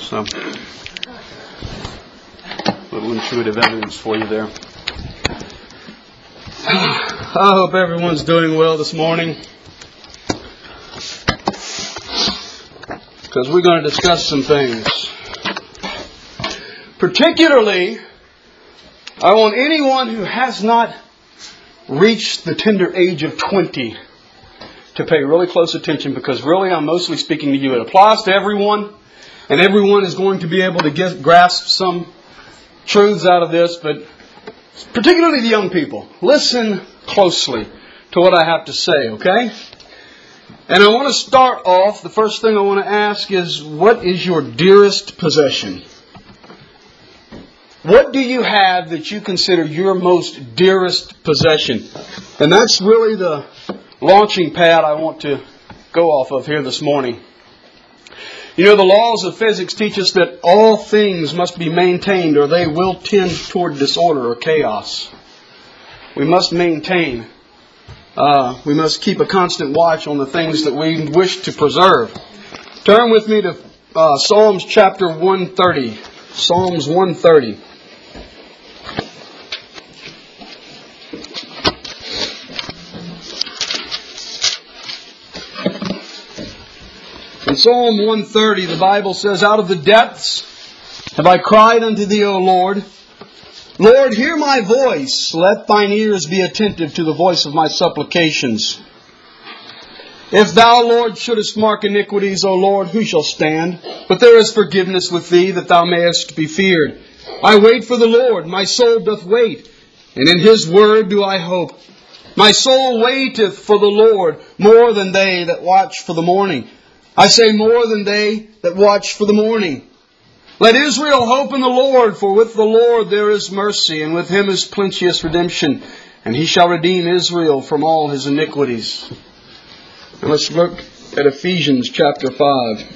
So, a little intuitive evidence for you there. I hope everyone's doing well this morning, because we're going to discuss some things. Particularly, I want anyone who has not reached the tender age of 20 to pay really close attention, because really I'm mostly speaking to you. It applies to everyone, and everyone is going to be able to grasp some truths out of this, but particularly the young people. Listen closely to what I have to say, okay? And I want to start off, the first thing I want to ask is, what is your dearest possession? What do you have that you consider your most dearest possession? And that's really the launching pad I want to go off of here this morning. You know, the laws of physics teach us that all things must be maintained, or they will tend toward disorder or chaos. We must maintain. We must keep a constant watch on the things that we wish to preserve. Turn with me to Psalms chapter 130. Psalms 130. In Psalm 130, the Bible says, "Out of the depths have I cried unto Thee, O Lord. Lord, hear my voice. Let Thine ears be attentive to the voice of my supplications. If Thou, Lord, shouldest mark iniquities, O Lord, who shall stand? But there is forgiveness with Thee, that Thou mayest be feared. I wait for the Lord, my soul doth wait, and in His word do I hope. My soul waiteth for the Lord more than they that watch for the morning. I say more than they that watch for the morning. Let Israel hope in the Lord, for with the Lord there is mercy, and with Him is plenteous redemption, and He shall redeem Israel from all his iniquities." And let's look at Ephesians chapter 5.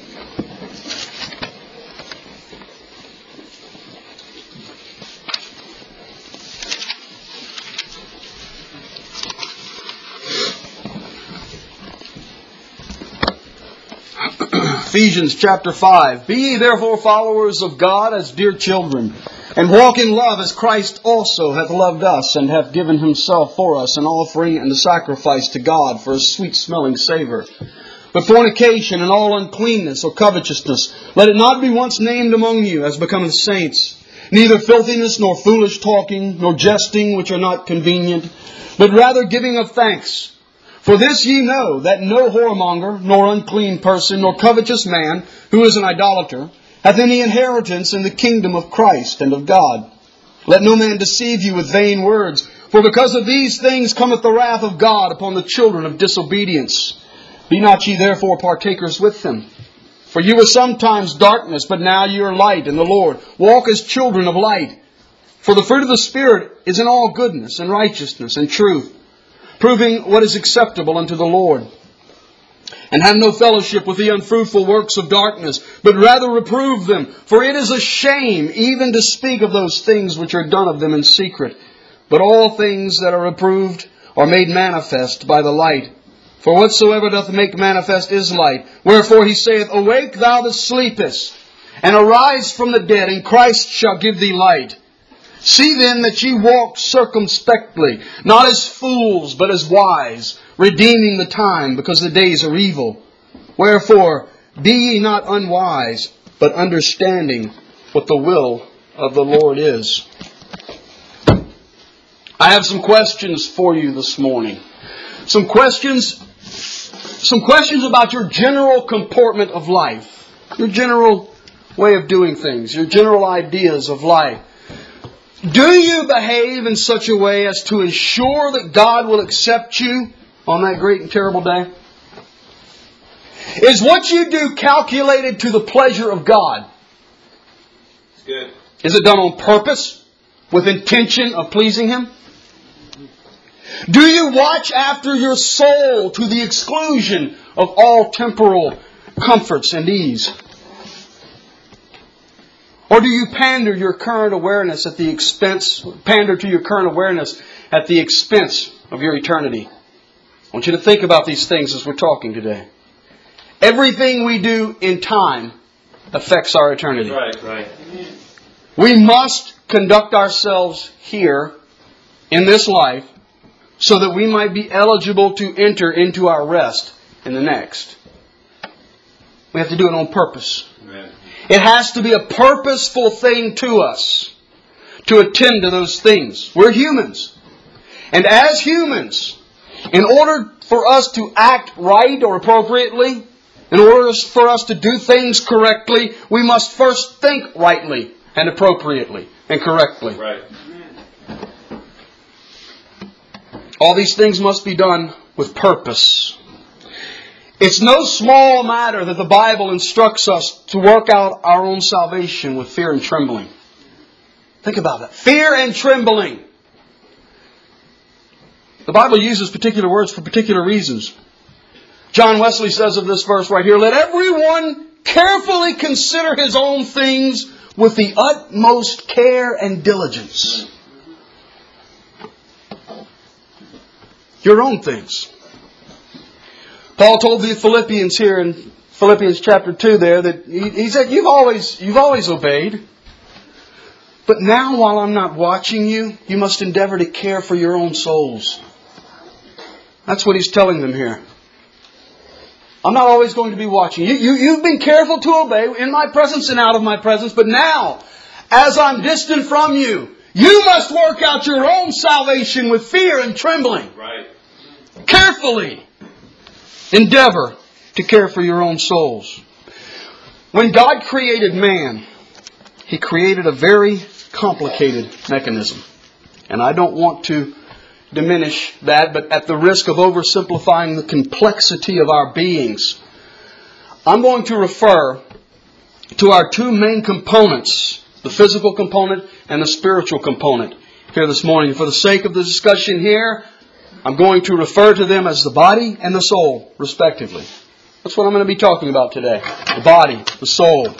Ephesians chapter 5. "Be ye therefore followers of God as dear children, and walk in love as Christ also hath loved us, and hath given Himself for us an offering and a sacrifice to God for a sweet-smelling savour. But fornication and all uncleanness or covetousness, let it not be once named among you, as becometh saints. Neither filthiness, nor foolish talking, nor jesting, which are not convenient, but rather giving of thanks. For this ye know, that no whoremonger, nor unclean person, nor covetous man, who is an idolater, hath any inheritance in the kingdom of Christ and of God. Let no man deceive you with vain words, for because of these things cometh the wrath of God upon the children of disobedience. Be not ye therefore partakers with them. For ye were sometimes darkness, but now ye are light in the Lord. Walk as children of light. For the fruit of the Spirit is in all goodness and righteousness and truth, proving what is acceptable unto the Lord. And have no fellowship with the unfruitful works of darkness, but rather reprove them. For it is a shame even to speak of those things which are done of them in secret. But all things that are reproved are made manifest by the light. For whatsoever doth make manifest is light. Wherefore He saith, Awake thou that sleepest, and arise from the dead, and Christ shall give thee light. See then that ye walk circumspectly, not as fools, but as wise, redeeming the time, because the days are evil. Wherefore, be ye not unwise, but understanding what the will of the Lord is." I have some questions for you this morning. Some questions about your general comportment of life, your general way of doing things, your general ideas of life. Do you behave in such a way as to ensure that God will accept you on that great and terrible day? Is what you do calculated to the pleasure of God? It's good. Is it done on purpose, with intention of pleasing Him? Do you watch after your soul to the exclusion of all temporal comforts and ease? Or do you pander to your current awareness at the expense of your eternity? I want you to think about these things as we're talking today. Everything we do in time affects our eternity. Right. We must conduct ourselves here in this life so that we might be eligible to enter into our rest in the next. We have to do it on purpose. Amen. It has to be a purposeful thing to us to attend to those things. We're humans. And as humans, in order for us to act right or appropriately, in order for us to do things correctly, we must first think rightly and appropriately and correctly. Right. All these things must be done with purpose. It's no small matter that the Bible instructs us to work out our own salvation with fear and trembling. Think about that. Fear and trembling. The Bible uses particular words for particular reasons. John Wesley says of this verse right here, "Let everyone carefully consider his own things with the utmost care and diligence." Your own things. Paul told the Philippians here in Philippians chapter 2 there that he said, you've always obeyed. But now while I'm not watching you, you must endeavor to care for your own souls. That's what he's telling them here. I'm not always going to be watching. You've been careful to obey in my presence and out of my presence. But now, as I'm distant from you, you must work out your own salvation with fear and trembling. Right. Carefully endeavor to care for your own souls. When God created man, He created a very complicated mechanism. And I don't want to diminish that, but at the risk of oversimplifying the complexity of our beings, I'm going to refer to our two main components, the physical component and the spiritual component, here this morning. For the sake of the discussion here, I'm going to refer to them as the body and the soul, respectively. That's what I'm going to be talking about today. The body, the soul.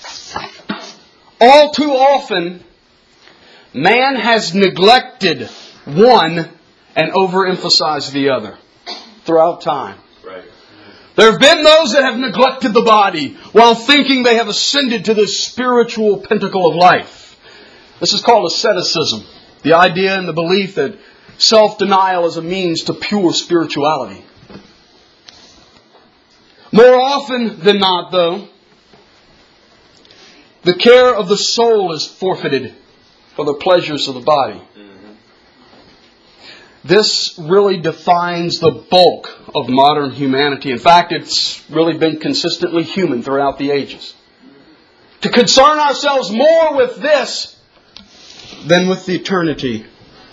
All too often, man has neglected one and overemphasized the other throughout time. Right. There have been those that have neglected the body while thinking they have ascended to this spiritual pinnacle of life. This is called asceticism. The idea and the belief that self-denial is a means to pure spirituality. More often than not, though, the care of the soul is forfeited for the pleasures of the body. This really defines the bulk of modern humanity. In fact, it's really been consistently human throughout the ages. To concern ourselves more with this than with the eternity.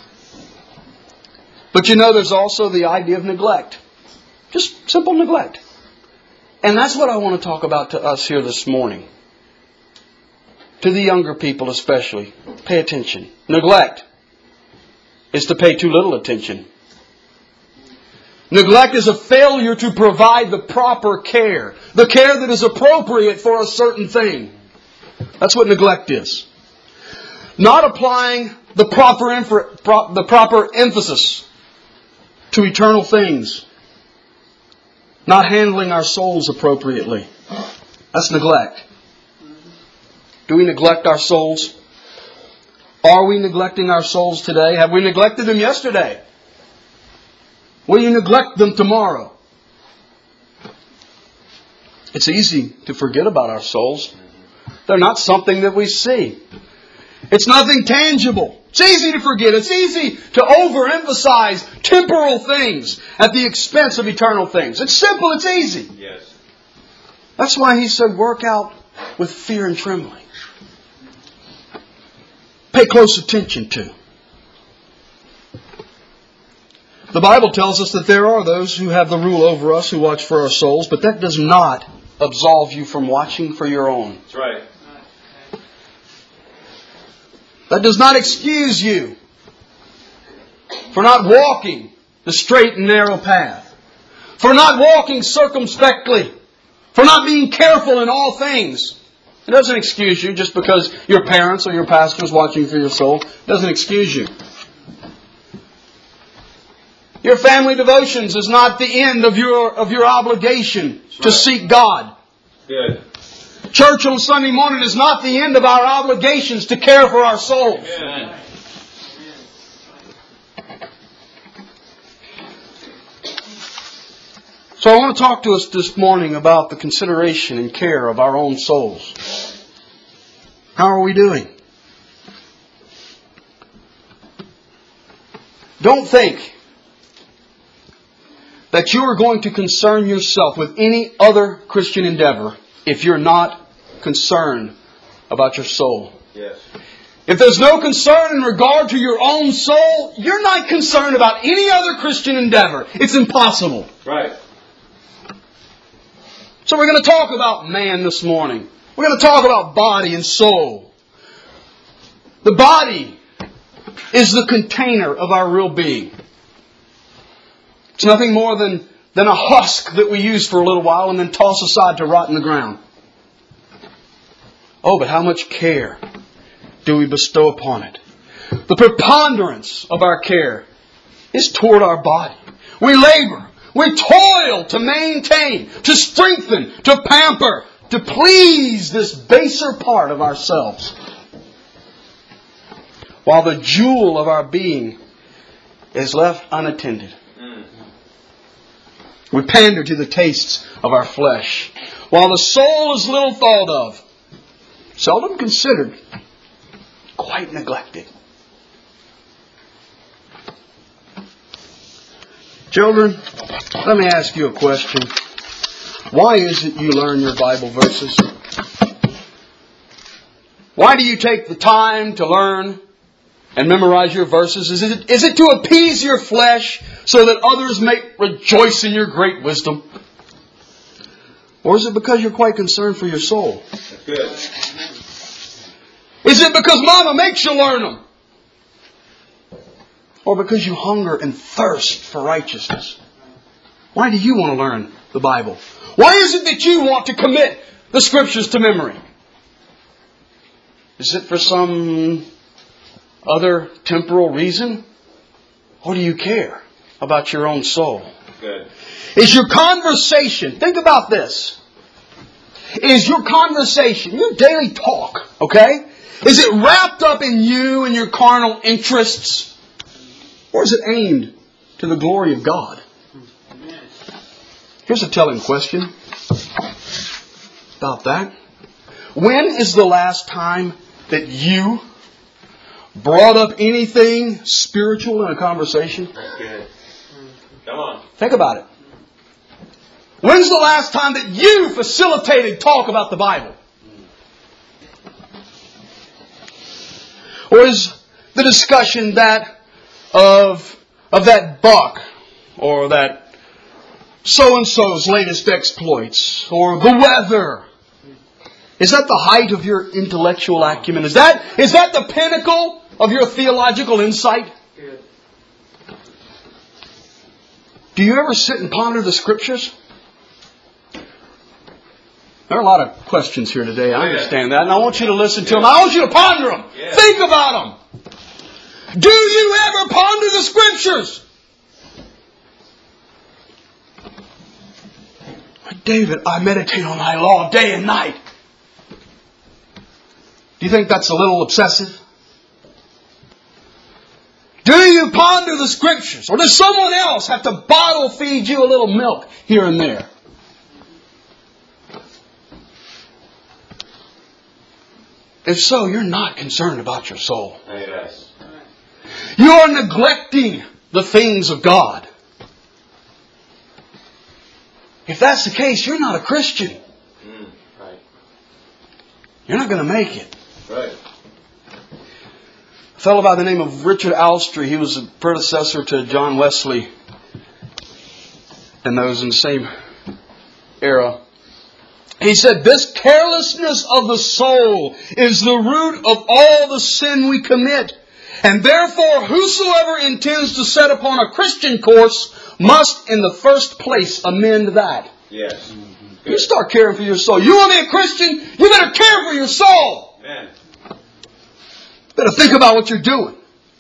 But there's also the idea of neglect. Just simple neglect. And that's what I want to talk about to us here this morning. To the younger people especially. Pay attention. Neglect is to pay too little attention. Neglect is a failure to provide the proper care. The care that is appropriate for a certain thing. That's what neglect is. Not applying the proper emphasis to eternal things. Not handling our souls appropriately. That's neglect. Do we neglect our souls? Are we neglecting our souls today? Have we neglected them yesterday? Will you neglect them tomorrow? It's easy to forget about our souls. They're not something that we see. It's nothing tangible. It's easy to forget. It's easy to overemphasize temporal things at the expense of eternal things. It's simple. It's easy. Yes. That's why He said, work out with fear and trembling. Pay close attention to. The Bible tells us that there are those who have the rule over us, who watch for our souls, but that does not absolve you from watching for your own. That's right. That does not excuse you for not walking the straight and narrow path, for not walking circumspectly, for not being careful in all things. It doesn't excuse you just because your parents or your pastor is watching for your soul. It doesn't excuse you. Your family devotions is not the end of your obligation to seek God. Good. Church on Sunday morning is not the end of our obligations to care for our souls. Amen. So I want to talk to us this morning about the consideration and care of our own souls. How are we doing? Don't think that you are going to concern yourself with any other Christian endeavor if you're not concerned about your soul. Yes. If there's no concern in regard to your own soul, you're not concerned about any other Christian endeavor. It's impossible. Right. So we're going to talk about man this morning. We're going to talk about body and soul. The body is the container of our real being. It's nothing more than a husk that we use for a little while and then toss aside to rot in the ground. Oh, but how much care do we bestow upon it? The preponderance of our care is toward our body. We labor, we toil to maintain, to strengthen, to pamper, to please this baser part of ourselves. While the jewel of our being is left unattended. We pander to the tastes of our flesh, while the soul is little thought of, seldom considered, quite neglected. Children, let me ask you a question. Why is it you learn your Bible verses? Why do you take the time to learn and memorize your verses? Is it to appease your flesh so that others may rejoice in your great wisdom? Or is it because you're quite concerned for your soul? That's good. Is it because Mama makes you learn them? Or because you hunger and thirst for righteousness? Why do you want to learn the Bible? Why is it that you want to commit the Scriptures to memory? Is it for some other temporal reason? Or do you care about your own soul? Good. Is your conversation, think about this. Is your conversation, your daily talk, okay? Is it wrapped up in you and your carnal interests? Or is it aimed to the glory of God? Here's a telling question about that. When is the last time that you brought up anything spiritual in a conversation? That's good. Come on. Think about it. When's the last time that you facilitated talk about the Bible? Or is the discussion that of that buck or that so-and-so's latest exploits or the weather? Is that the height of your intellectual acumen? Is that the pinnacle of your theological insight? Do you ever sit and ponder the Scriptures? There are a lot of questions here today. I understand that. And I want you to listen to them. I want you to ponder them. Yeah. Think about them. Do you ever ponder the Scriptures? David, I meditate on thy law day and night. Do you think that's a little obsessive? Do you ponder the Scriptures? Or does someone else have to bottle feed you a little milk here and there? If so, you're not concerned about your soul. Yes. You are neglecting the things of God. If that's the case, you're not a Christian. Right. You're not going to make it. Right. A fellow by the name of Richard Alstry, he was a predecessor to John Wesley and those in the same era. He said, this carelessness of the soul is the root of all the sin we commit. And therefore, whosoever intends to set upon a Christian course must in the first place amend that. Yes. You start caring for your soul. You want to be a Christian? You better care for your soul. Amen. Better think about what you're doing.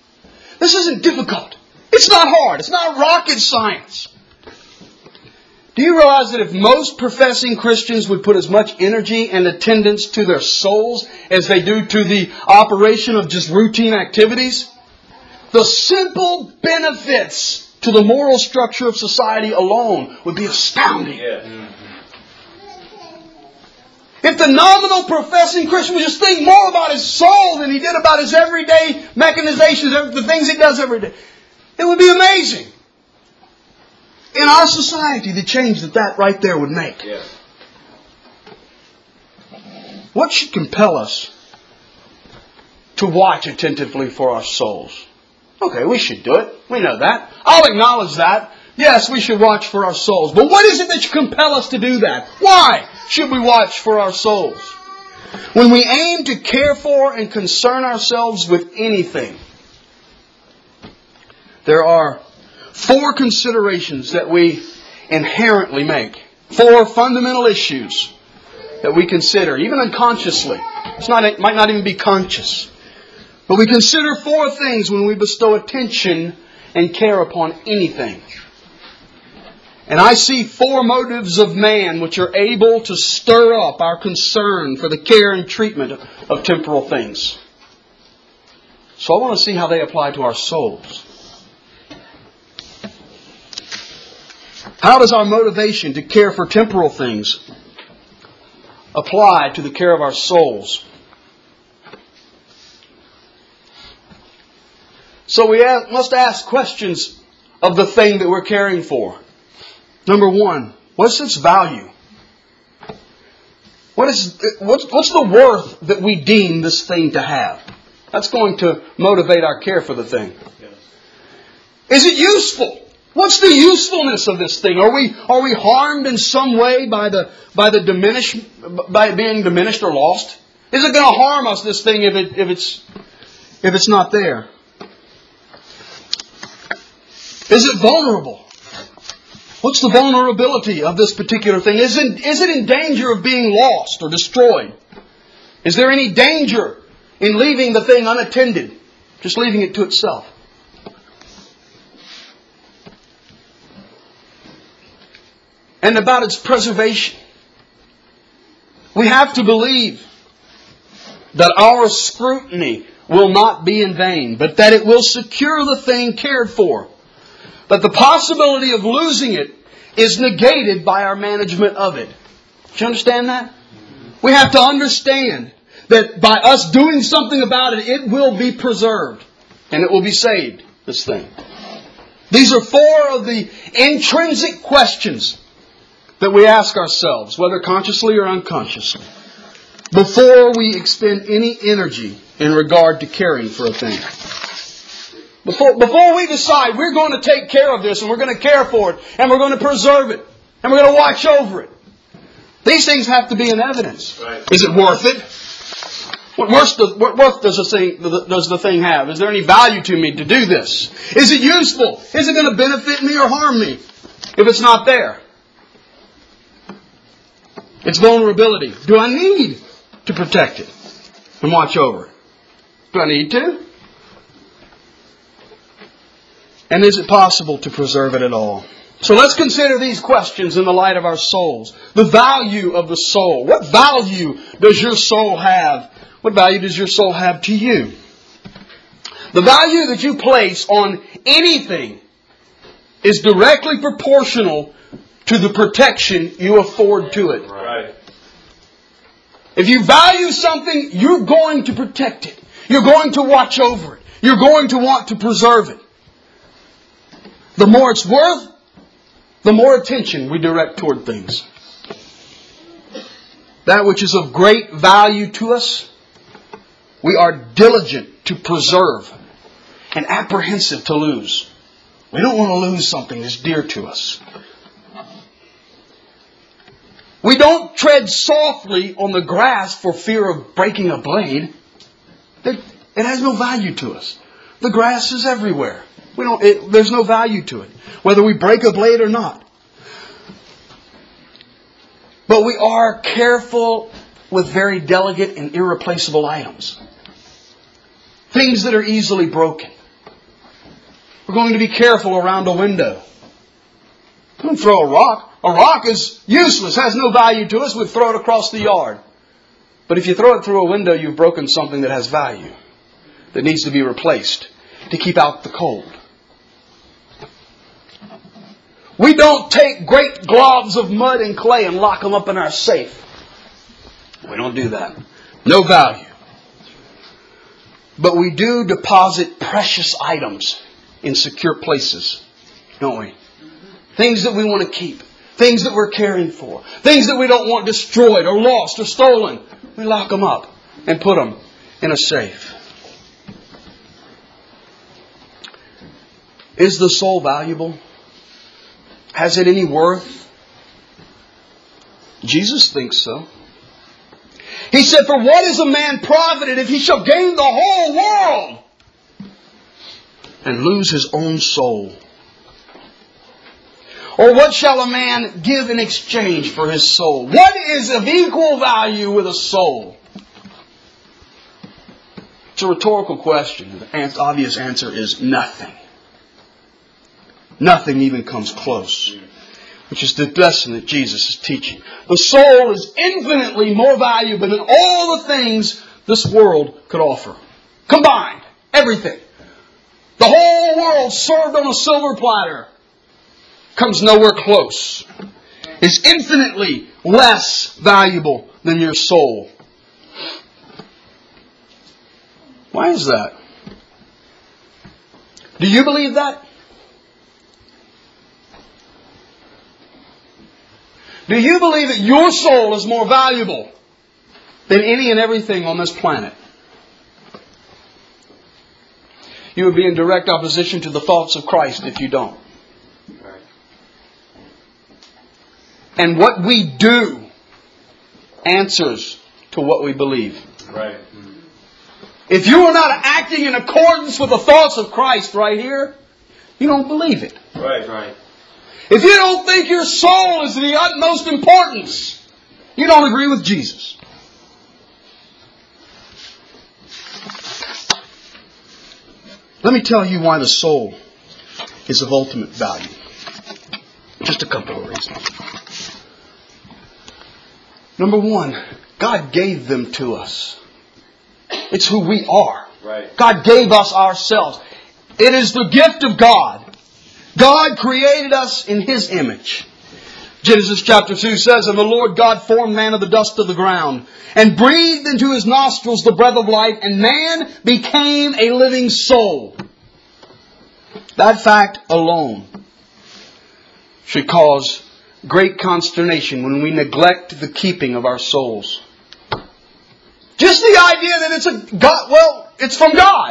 This isn't difficult. It's not hard. It's not rocket science. Do you realize that if most professing Christians would put as much energy and attendance to their souls as they do to the operation of just routine activities, the simple benefits to the moral structure of society alone would be astounding. Yeah. If the nominal professing Christian would just think more about his soul than he did about his everyday mechanizations, the things he does every day, it would be amazing. In our society, the change that right there would make. Yeah. What should compel us to watch attentively for our souls? Okay, we should do it. We know that. I'll acknowledge that. Yes, we should watch for our souls. But what is it that should compel us to do that? Why should we watch for our souls? When we aim to care for and concern ourselves with anything, there are 4 considerations that we inherently make. 4 fundamental issues that we consider, even unconsciously. It might not even be conscious. But we consider 4 things when we bestow attention and care upon anything. And I see 4 motives of man which are able to stir up our concern for the care and treatment of temporal things. So I want to see how they apply to our souls. How does our motivation to care for temporal things apply to the care of our souls? So we must ask questions of the thing that we're caring for. Number 1, what's its value? What's the worth that we deem this thing to have? That's going to motivate our care for the thing. Is it useful? What's the usefulness of this thing? Are we harmed in some way by it being diminished or lost? Is it going to harm us, this thing, if it's not there? Is it vulnerable? What's the vulnerability of this particular thing? Is it in danger of being lost or destroyed? Is there any danger in leaving the thing unattended? Just leaving it to itself? And about its preservation. We have to believe that our scrutiny will not be in vain, but that it will secure the thing cared for. That the possibility of losing it is negated by our management of it. Do you understand that? We have to understand that by us doing something about it, it will be preserved. And it will be saved, this thing. These are 4 of the intrinsic questions that we ask ourselves, whether consciously or unconsciously, before we expend any energy in regard to caring for a thing. Before we decide we're going to take care of this and we're going to care for it and we're going to preserve it and we're going to watch over it, these things have to be in evidence. Right. Is it worth it? What worth does the thing have? Is there any value to me to do this? Is it useful? Is it going to benefit me or harm me if it's not there? Its vulnerability. Do I need to protect it and watch over it? Do I need to? And is it possible to preserve it at all? So let's consider these questions in the light of our souls. The value of the soul. What value does your soul have? What value does your soul have to you? The value that you place on anything is directly proportional to the protection you afford to it. Right. If you value something, you're going to protect it. You're going to watch over it. You're going to want to preserve it. The more it's worth, the more attention we direct toward things. That which is of great value to us, we are diligent to preserve and apprehensive to lose. We don't want to lose something that's dear to us. We don't tread softly on the grass for fear of breaking a blade. It has no value to us. The grass is everywhere. There's no value to it, whether we break a blade or not. But we are careful with very delicate and irreplaceable items. Things that are easily broken. We're going to be careful around a window. Don't throw a rock. A rock is useless, has no value to us. We'd throw it across the yard. But if you throw it through a window, you've broken something that has value, that needs to be replaced to keep out the cold. We don't take great globs of mud and clay and lock them up in our safe. We don't do that. No value. But we do deposit precious items in secure places, don't we? Things that we want to keep. Things that we're caring for. Things that we don't want destroyed or lost or stolen. We lock them up and put them in a safe. Is the soul valuable? Has it any worth? Jesus thinks so. He said, "For what is a man profited if he shall gain the whole world and lose his own soul? Or what shall a man give in exchange for his soul?" What is of equal value with a soul? It's a rhetorical question. The obvious answer is nothing. Nothing even comes close. Which is the lesson that Jesus is teaching. The soul is infinitely more valuable than all the things this world could offer. Combined. Everything. The whole world served on a silver platter comes nowhere close. Is infinitely less valuable than your soul. Why is that? Do you believe that? Do you believe that your soul is more valuable than any and everything on this planet? You would be in direct opposition to the thoughts of Christ if you don't. And what we do answers to what we believe. Right. If you are not acting in accordance with the thoughts of Christ right here, you don't believe it. Right. If you don't think your soul is of the utmost importance, you don't agree with Jesus. Let me tell you why the soul is of ultimate value. Just a couple of reasons. Number one, God gave them to us. It's who we are. Right. God gave us ourselves. It is the gift of God. God created us in His image. Genesis chapter 2 says, "And the Lord God formed man of the dust of the ground, and breathed into his nostrils the breath of life, and man became a living soul." That fact alone should cause great consternation when we neglect the keeping of our souls. Just the idea that it's from God.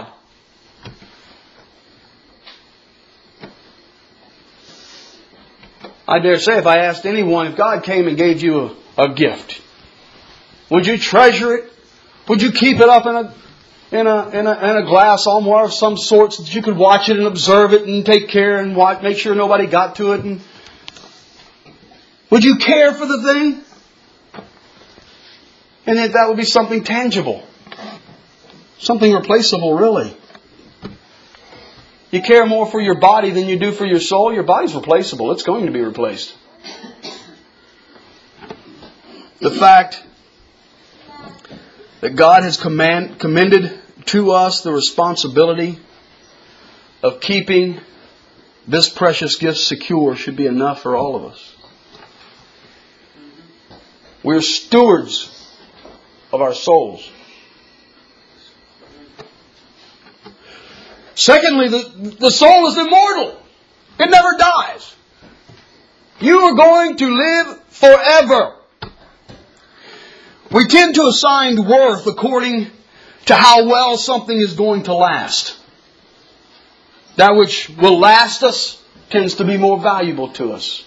I dare say if I asked anyone, if God came and gave you a gift, would you treasure it? Would you keep it up in a glass armoire of some sort so that you could watch it and observe it and take care and make sure nobody got to it? And would you care for the thing? And that would be something tangible. Something replaceable, really. You care more for your body than you do for your soul. Your body's replaceable. It's going to be replaced. The fact that God has commended to us the responsibility of keeping this precious gift secure should be enough for all of us. We're stewards of our souls. Secondly, the soul is immortal. It never dies. You are going to live forever. We tend to assign worth according to how well something is going to last. That which will last us tends to be more valuable to us.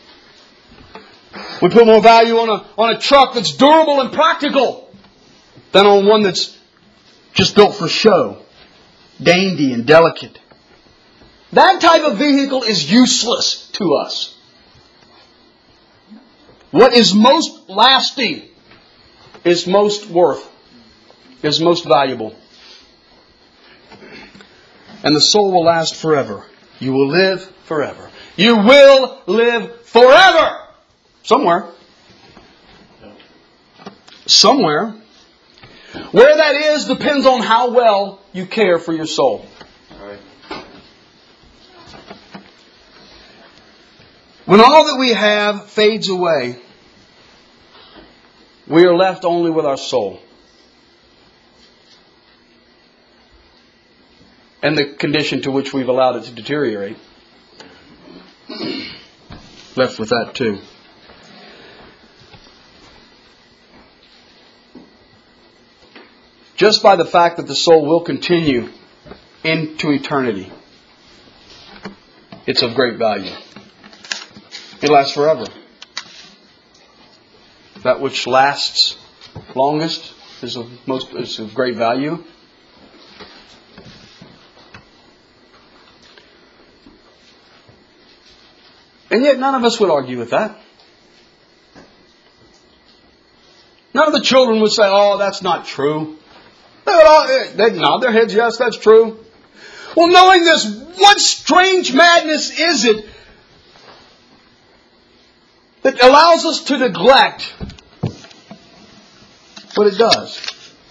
We put more value on a truck that's durable and practical than on one that's just built for show. Dainty and delicate. That type of vehicle is useless to us. What is most lasting is most worth, is most valuable. And the soul will last forever. You will live forever. You will live forever. Somewhere. Somewhere. Where that is depends on how well you care for your soul. When all that we have fades away, we are left only with our soul. And the condition to which we've allowed it to deteriorate. Left with that too. Just by the fact that the soul will continue into eternity, it's of great value. It lasts forever. That which lasts longest is of great value. And yet none of us would argue with that. None of the children would say, "Oh, that's not true." They'd nod their heads, "Yes, that's true." Well, knowing this, what strange madness is it that allows us to neglect what it does?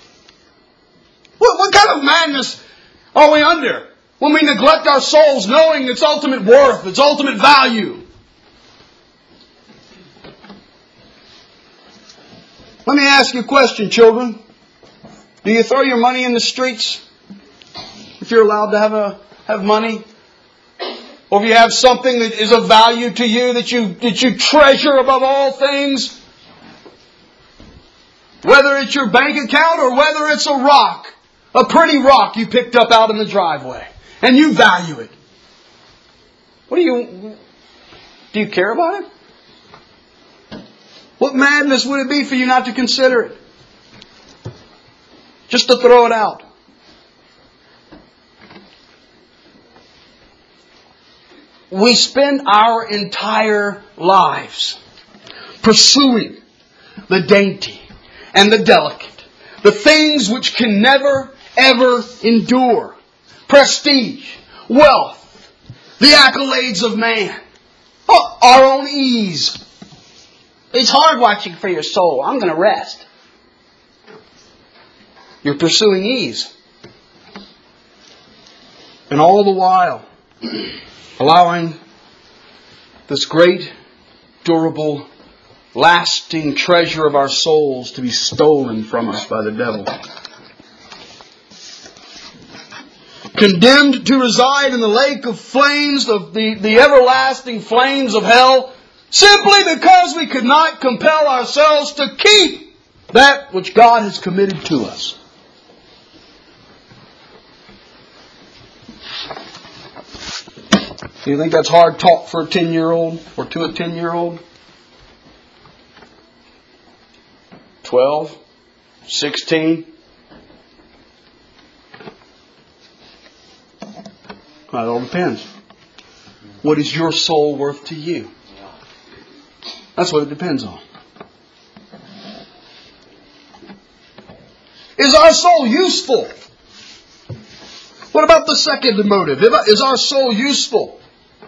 What kind of madness are we under when we neglect our souls, knowing its ultimate worth, its ultimate value? Let me ask you a question, children. Do you throw your money in the streets if you're allowed to have money? Or if you have something that is of value to you, that you treasure above all things? Whether it's your bank account or whether it's a rock, a pretty rock you picked up out in the driveway, and you value it. Do you care about it? What madness would it be for you not to consider it? Just to throw it out. We spend our entire lives pursuing the dainty and the delicate, the things which can never, ever endure. Prestige, wealth, the accolades of man, our own ease. It's hard watching for your soul. I'm going to rest. You're pursuing ease. And all the while, allowing this great, durable, lasting treasure of our souls to be stolen from us by the devil. Condemned to reside in the lake of flames, of the everlasting flames of hell, simply because we could not compel ourselves to keep that which God has committed to us. Do you think that's hard talk for a 10-year-old or to a 10-year-old? 12? 16? It all depends. What is your soul worth to you? That's what it depends on. Is our soul useful? What about the second motive? Is our soul useful?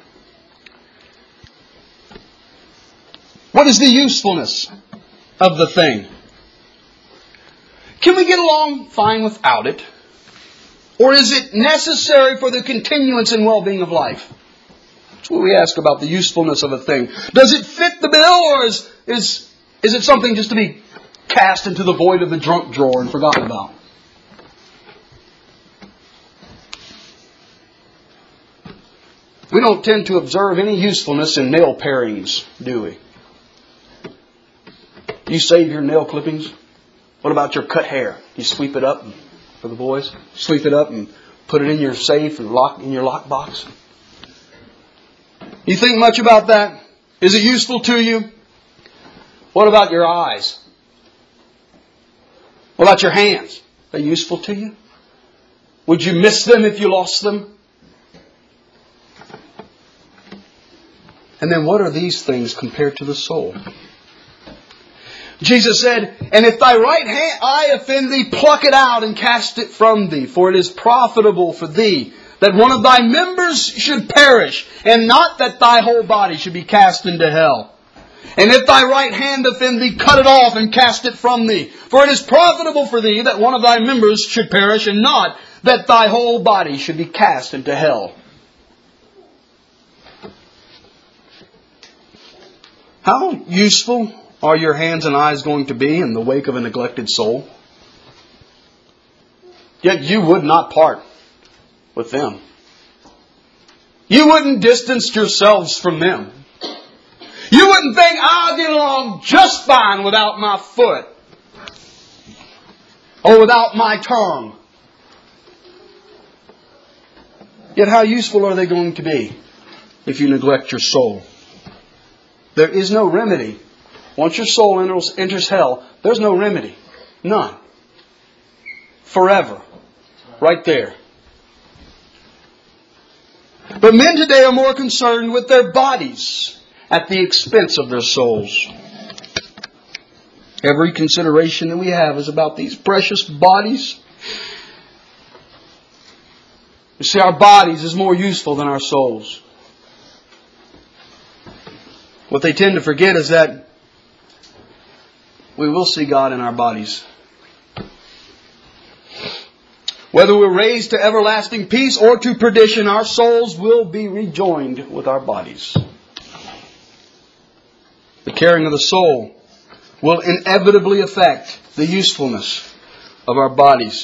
What is the usefulness of the thing? Can we get along fine without it? Or is it necessary for the continuance and well-being of life? That's what we ask about the usefulness of a thing. Does it fit the bill, or is it something just to be cast into the void of the junk drawer and forgotten about? We don't tend to observe any usefulness in nail parings, do we? You save your nail clippings? What about your cut hair? You sweep it up for the boys? Sweep it up and put it in your safe and lock in your lockbox? You think much about that? Is it useful to you? What about your eyes? What about your hands? Are they useful to you? Would you miss them if you lost them? And then what are these things compared to the soul? Jesus said, "And if thy right eye offend thee, pluck it out and cast it from thee, for it is profitable for thee that one of thy members should perish, and not that thy whole body should be cast into hell. And if thy right hand offend thee, cut it off and cast it from thee. For it is profitable for thee that one of thy members should perish, and not that thy whole body should be cast into hell. How useful are your hands and eyes going to be in the wake of a neglected soul? Yet you would not part with them. You wouldn't distance yourselves from them. You wouldn't think, I'll get along just fine without my foot. Or without my tongue. Yet how useful are they going to be if you neglect your soul? There is no remedy. Once your soul enters hell, there's no remedy. None. Forever. Right there. But men today are more concerned with their bodies at the expense of their souls. Every consideration that we have is about these precious bodies. You see, our bodies is more useful than our souls. What they tend to forget is that we will see God in our bodies. Whether we're raised to everlasting peace or to perdition, our souls will be rejoined with our bodies. The caring of the soul will inevitably affect the usefulness of our bodies.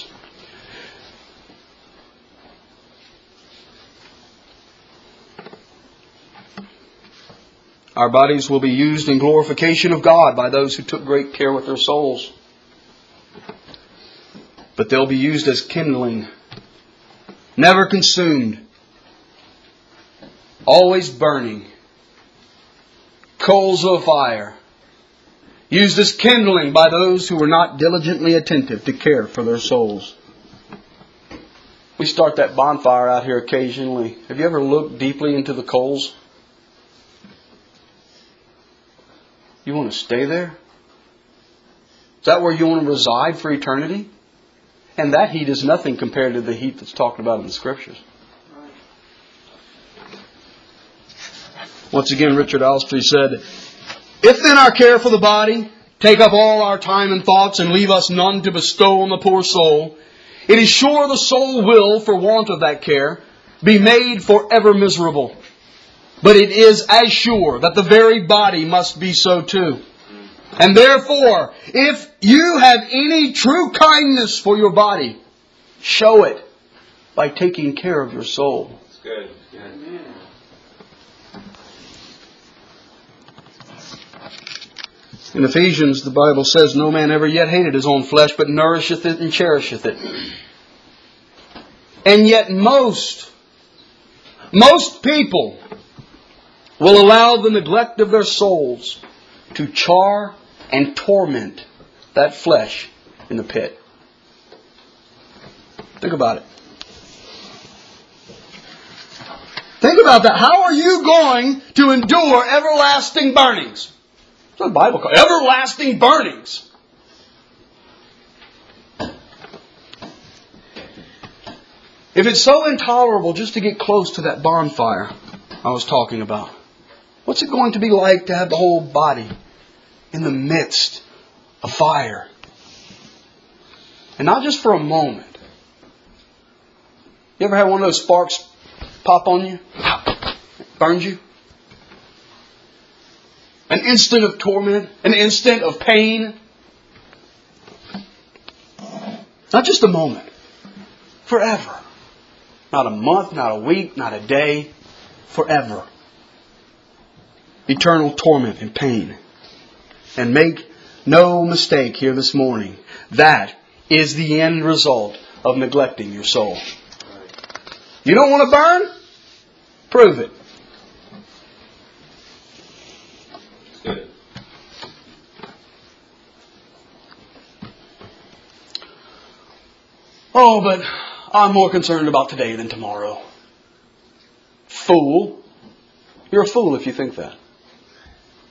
Our bodies will be used in glorification of God by those who took great care with their souls. But they'll be used as kindling, never consumed, always burning, coals of fire, used as kindling by those who were not diligently attentive to care for their souls. We start that bonfire out here occasionally. Have you ever looked deeply into the coals? You want to stay there? Is that where you want to reside for eternity? And that heat is nothing compared to the heat that's talked about in the Scriptures. Once again, Richard Alstry said, if then our care for the body take up all our time and thoughts and leave us none to bestow on the poor soul, it is sure the soul will, for want of that care, be made forever miserable. But it is as sure that the very body must be so too. And therefore, if you have any true kindness for your body, show it by taking care of your soul. That's good. In Ephesians, the Bible says, no man ever yet hated his own flesh, but nourisheth it and cherisheth it. And yet most people will allow the neglect of their souls to char and torment that flesh in the pit. Think about it. Think about that. How are you going to endure everlasting burnings? That's what the Bible calls it. Everlasting burnings. If it's so intolerable just to get close to that bonfire I was talking about, what's it going to be like to have the whole body in the midst of fire? And not just for a moment. You ever had one of those sparks pop on you? Burns you? An instant of torment, an instant of pain. Not just a moment. Forever. Not a month, not a week, not a day. Forever. Eternal torment and pain. And make no mistake here this morning. That is the end result of neglecting your soul. You don't want to burn? Prove it. Good. Oh, but I'm more concerned about today than tomorrow. Fool. You're a fool if you think that.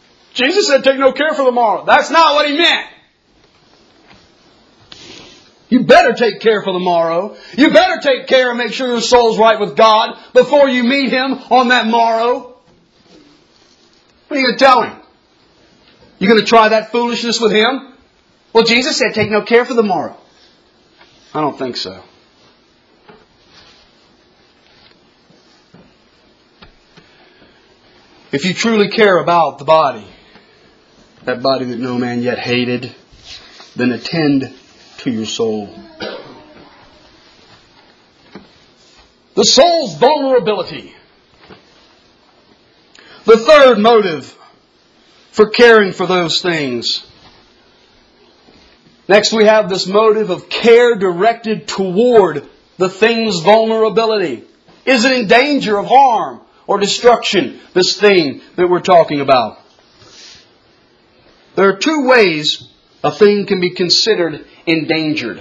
Jesus said take no care for tomorrow. That's not what He meant. You better take care for the morrow. You better take care and make sure your soul's right with God before you meet Him on that morrow. What are you going to tell Him? You going to try that foolishness with Him? Well, Jesus said, take no care for the morrow. I don't think so. If you truly care about the body, that body that no man yet hated, then attend to your soul. The soul's vulnerability. The third motive for caring for those things. Next we have this motive of care directed toward the thing's vulnerability. Is it in danger of harm or destruction, this thing that we're talking about? There are two ways a thing can be considered endangered.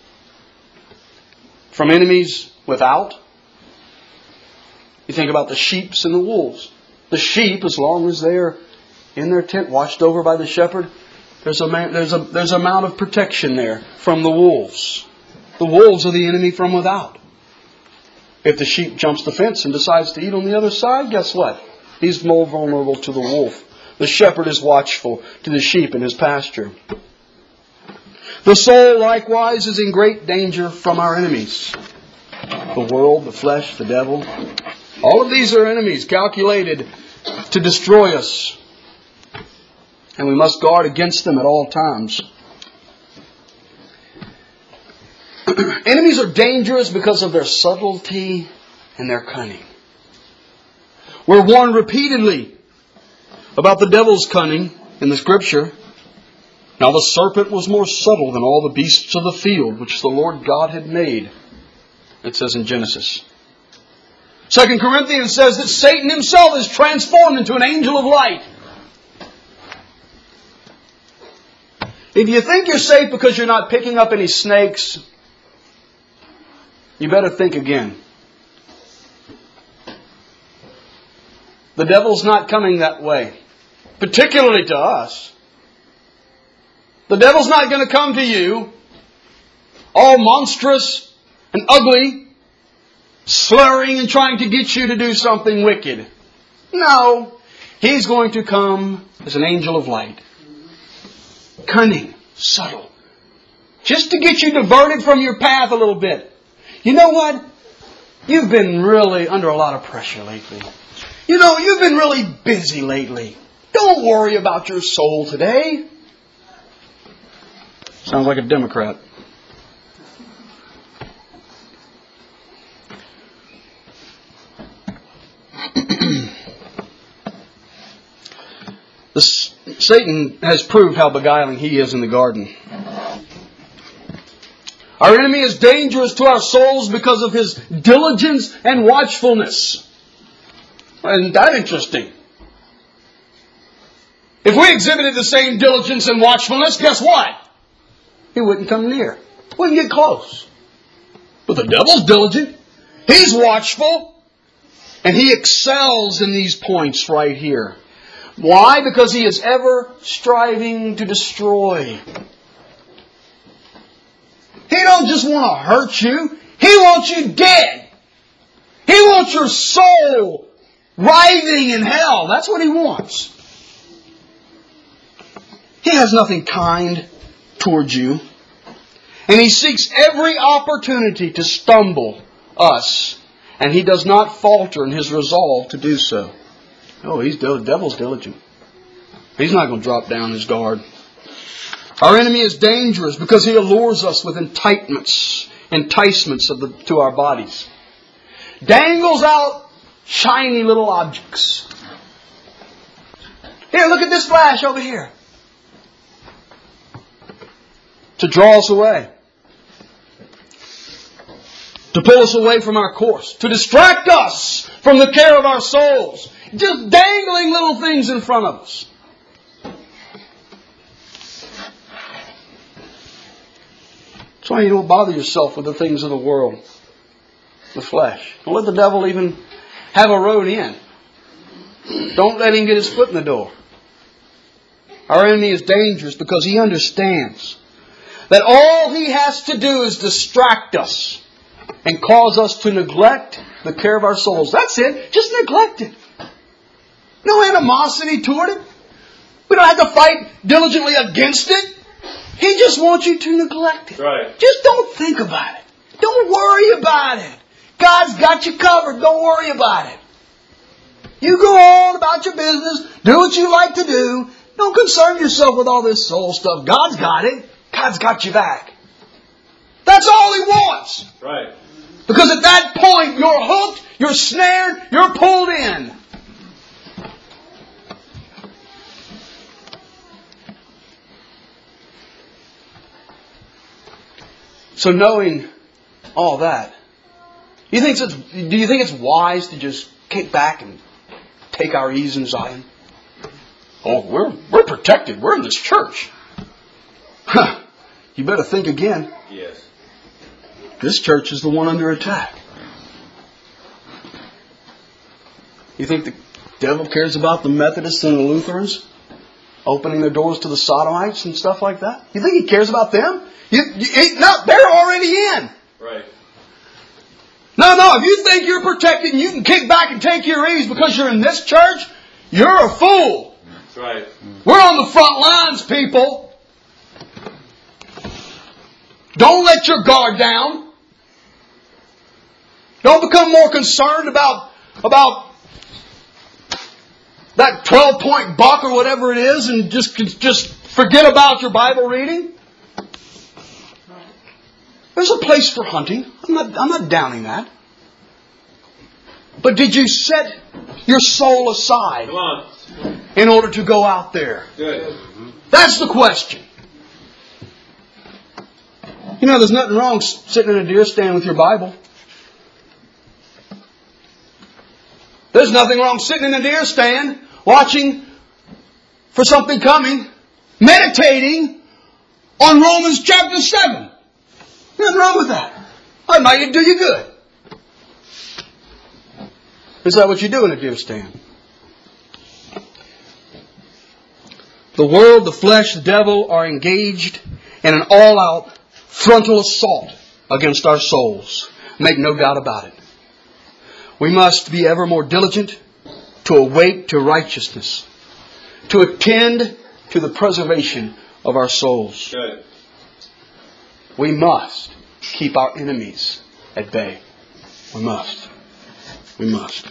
From enemies without. You think about the sheep and the wolves. The sheep, as long as they're in their tent, watched over by the shepherd, there's an amount of protection there from the wolves. The wolves are the enemy from without. If the sheep jumps the fence and decides to eat on the other side, guess what? He's more vulnerable to the wolf. The shepherd is watchful to the sheep in his pasture. The soul, likewise, is in great danger from our enemies. The world, the flesh, the devil. All of these are enemies calculated to destroy us. And we must guard against them at all times. Enemies are dangerous because of their subtlety and their cunning. We're warned repeatedly about the devil's cunning in the Scripture. Now the serpent was more subtle than all the beasts of the field which the Lord God had made. It says in Genesis. 2 Corinthians says that Satan himself is transformed into an angel of light. If you think you're safe because you're not picking up any snakes, you better think again. The devil's not coming that way, particularly to us. The devil's not going to come to you all monstrous and ugly, slurring and trying to get you to do something wicked. No, he's going to come as an angel of light. Cunning, subtle. Just to get you diverted from your path a little bit. You know what? You've been really under a lot of pressure lately. You know, you've been really busy lately. Don't worry about your soul today. Sounds like a Democrat. Satan has proved how beguiling he is in the garden. Our enemy is dangerous to our souls because of his diligence and watchfulness. Isn't that interesting? If we exhibited the same diligence and watchfulness, guess what? He wouldn't come near. Wouldn't get close. But the devil's diligent. He's watchful. And he excels in these points right here. Why? Because he is ever striving to destroy. He don't just want to hurt you. He wants you dead. He wants your soul writhing in hell. That's what he wants. He has nothing kind towards you. And he seeks every opportunity to stumble us. And he does not falter in his resolve to do so. Oh, the devil's diligent. He's not going to drop down his guard. Our enemy is dangerous because he allures us with enticements to our bodies. Dangles out shiny little objects. Here, look at this flash over here. To draw us away. To pull us away from our course. To distract us from the care of our souls. Just dangling little things in front of us. That's why you don't bother yourself with the things of the world. The flesh. Don't let the devil even have a road in. Don't let him get his foot in the door. Our enemy is dangerous because he understands that all he has to do is distract us and cause us to neglect the care of our souls. That's it. Just neglect it. No animosity toward it. We don't have to fight diligently against it. He just wants you to neglect it. Right. Just don't think about it. Don't worry about it. God's got you covered. Don't worry about it. You go on about your business. Do what you like to do. Don't concern yourself with all this soul stuff. God's got it. God's got you back. That's all He wants. Right. Because at that point, you're hooked, you're snared, you're pulled in. So knowing all that, do you think it's wise to just kick back and take our ease in Zion? Oh, we're protected. We're in this church. Huh. You better think again. Yes. This church is the one under attack. You think the devil cares about the Methodists and the Lutherans opening their doors to the Sodomites and stuff like that? You think he cares about them? No, they're already in. Right. No, if you think you're protected and you can kick back and take your ease because you're in this church, you're a fool. That's right. We're on the front lines, people. Don't let your guard down. Don't become more concerned about that 12-point buck or whatever it is and just forget about your Bible reading. There's a place for hunting. I'm not downing that. But did you set your soul aside Come on. in order to go out there? Good. That's the question. You know, there's nothing wrong sitting in a deer stand with your Bible. There's nothing wrong sitting in a deer stand, watching for something coming, meditating on Romans chapter 7. Nothing wrong with that. That might do you good. Is that what you do in a deer stand? The world, the flesh, the devil are engaged in an all-out frontal assault against our souls. Make no doubt about it. We must be ever more diligent to awake to righteousness, to attend to the preservation of our souls. Good. We must keep our enemies at bay. We must. We must.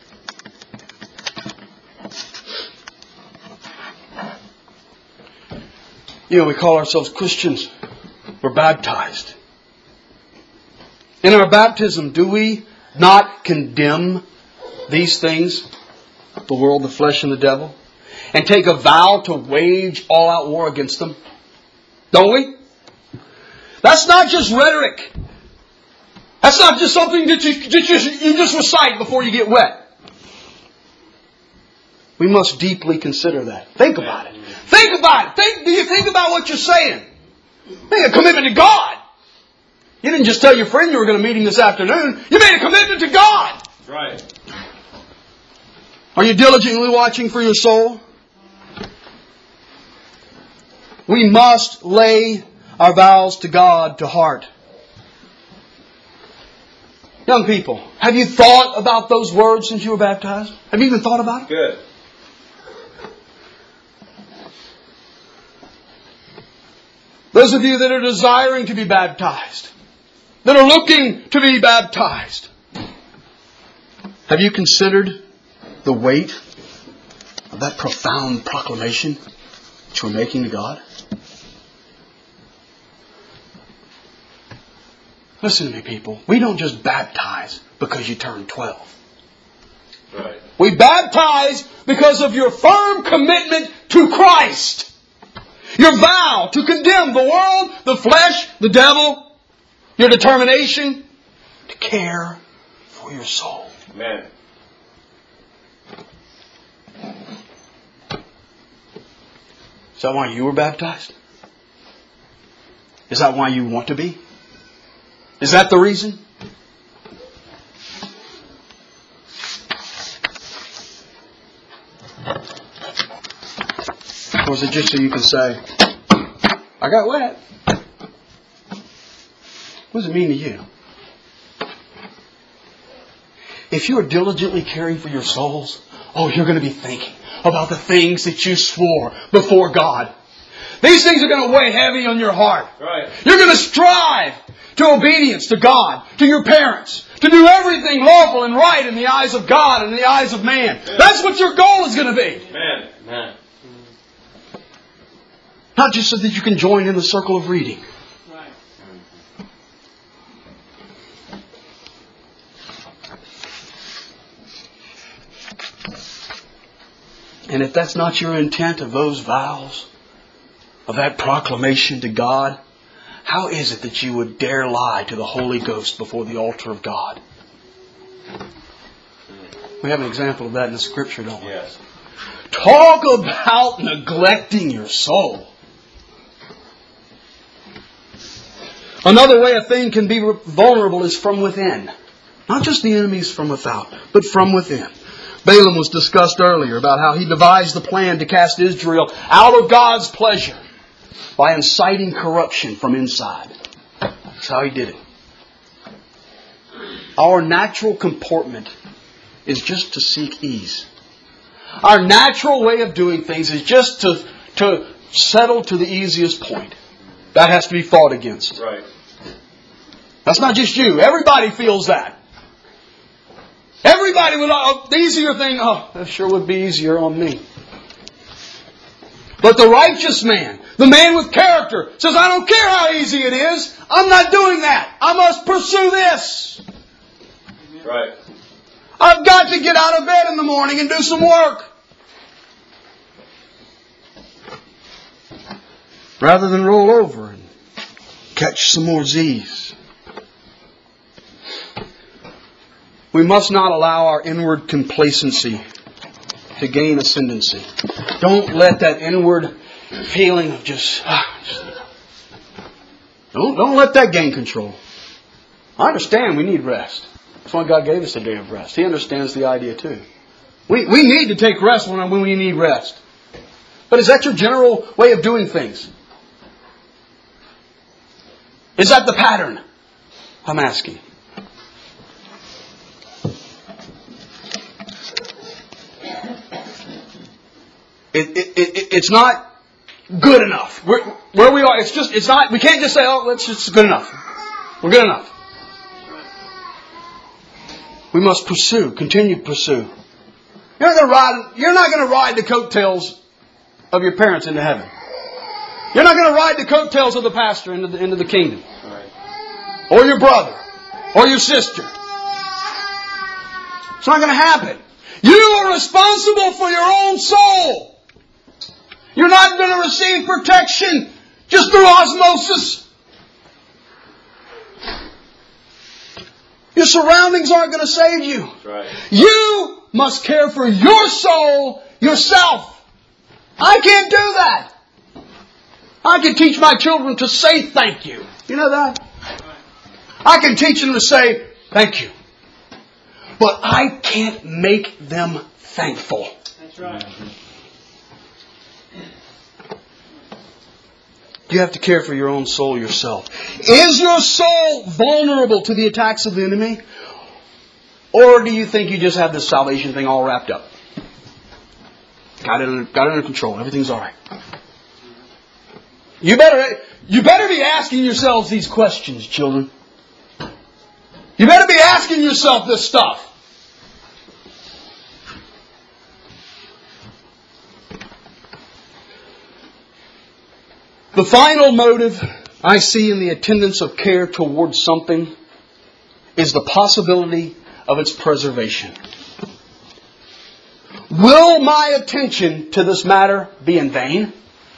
You know, we call ourselves Christians. We're baptized. In our baptism, do we not condemn these things? The world, the flesh, and the devil? And take a vow to wage all-out war against them? Don't we? That's not just rhetoric. That's not just something that you just recite before you get wet. We must deeply consider that. Think about it. Think about it. Do you think about what you're saying? Make a commitment to God. You didn't just tell your friend you were going to meet him this afternoon. You made a commitment to God. Right. Are you diligently watching for your soul? We must lay our vows to God to heart. Young people, have you thought about those words since you were baptized? Have you even thought about it? Good. Those of you that are desiring to be baptized, that are looking to be baptized, have you considered the weight of that profound proclamation that you're making to God? Listen to me, people. We don't just baptize because you turn 12. Right. We baptize because of your firm commitment to Christ. Your vow to condemn the world, the flesh, the devil. Your determination to care for your soul. Amen. Is that why you were baptized? Is that why you want to be? Is that the reason? Or is it just so you can say, I got wet. What does it mean to you? If you are diligently caring for your souls, you're going to be thinking about the things that you swore before God. These things are going to weigh heavy on your heart. Right. You're going to strive to obedience to God, to your parents, to do everything lawful and right in the eyes of God and in the eyes of man. Amen. That's what your goal is going to be. Amen. Amen. Not just so that you can join in the circle of reading. Right. And if that's not your intent of those vows, of that proclamation to God, how is it that you would dare lie to the Holy Ghost before the altar of God? We have an example of that in the Scripture, don't we? Yes. Talk about neglecting your soul. Another way a thing can be vulnerable is from within. Not just the enemies from without, but from within. Balaam was discussed earlier about how he devised the plan to cast Israel out of God's pleasure by inciting corruption from inside. That's how he did it. Our natural comportment is just to seek ease. Our natural way of doing things is just to settle to the easiest point. That has to be fought against. Right. That's not just you. Everybody feels that. Everybody would, the easier thing, that sure would be easier on me. But the righteous man, the man with character, says, I don't care how easy it is. I'm not doing that. I must pursue this. Right. I've got to get out of bed in the morning and do some work. Rather than roll over and catch some more Z's. We must not allow our inward complacency to gain ascendancy. Don't let that inward feeling of don't let that gain control. I understand we need rest. That's why God gave us a day of rest. He understands the idea too. We need to take rest when we need rest. But is that your general way of doing things? Is that the pattern? I'm asking. It's not good enough. Where we are, it's not, we can't just say, it's good enough. We're good enough. We must pursue, continue to pursue. You're not going to ride the coattails of your parents into heaven. You're not going to ride the coattails of the pastor into the kingdom. Right. Or your brother. Or your sister. It's not going to happen. You are responsible for your own soul. You're not going to receive protection just through osmosis. Your surroundings aren't going to save you. That's right. You must care for your soul yourself. I can't do that. I can teach my children to say thank you. You know that? I can teach them to say thank you. But I can't make them thankful. That's right. You have to care for your own soul yourself. Is your soul vulnerable to the attacks of the enemy? Or do you think you just have this salvation thing all wrapped up? Got it under control. Everything's all right. You better be asking yourselves these questions, children. You better be asking yourself this stuff. The final motive I see in the attendance of care towards something is the possibility of its preservation. Will my attention to this matter be in vain?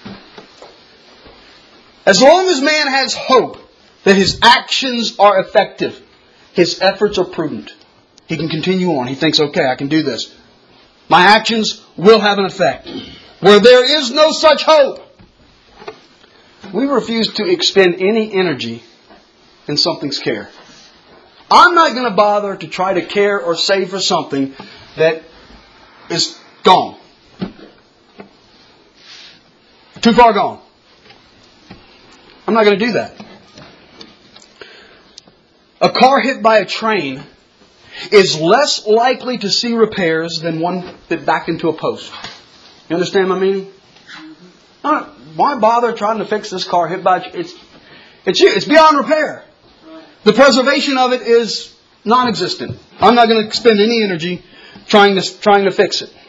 As long as man has hope that his actions are effective, his efforts are prudent, he can continue on. He thinks, okay, I can do this. My actions will have an effect. Where there is no such hope, we refuse to expend any energy in something's care. I'm not going to bother to try to care or save for something that is gone. Too far gone. I'm not going to do that. A car hit by a train is less likely to see repairs than one that backed into a post. You understand my meaning? Why bother trying to fix this car hit by it's beyond repair. The preservation of it is non-existent. I'm not going to expend any energy trying to fix it.